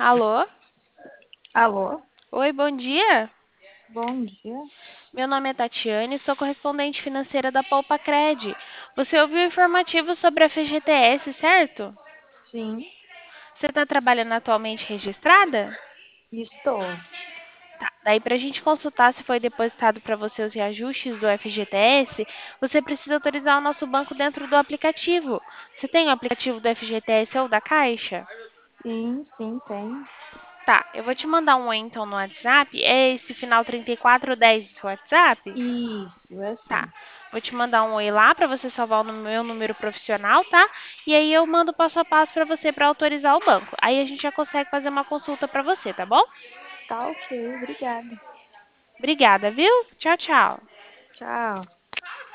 Alô? Alô, Oi, bom dia. bom dia. Meu nome é Tatiane, sou correspondente financeira da Poupa Cred. Você ouviu o informativo sobre a FGTS, certo? Sim, Você está trabalhando atualmente registrada? estou. Daí, para a gente consultar se foi depositado para você os reajustes do FGTS, você precisa autorizar o nosso banco dentro do aplicativo. Você tem o aplicativo do FGTS ou da Caixa? Sim, tem. Tá, eu vou te mandar um oi então no WhatsApp. É esse final 3410 do seu WhatsApp? Isso, é Tá. sim. Vou te mandar um oi lá para você salvar o meu número profissional, tá? E aí eu mando passo a passo para você para autorizar o banco. Aí a gente já consegue fazer uma consulta para você, tá bom? Tá ok, obrigada. Obrigada, viu? Tchau, tchau. Tchau.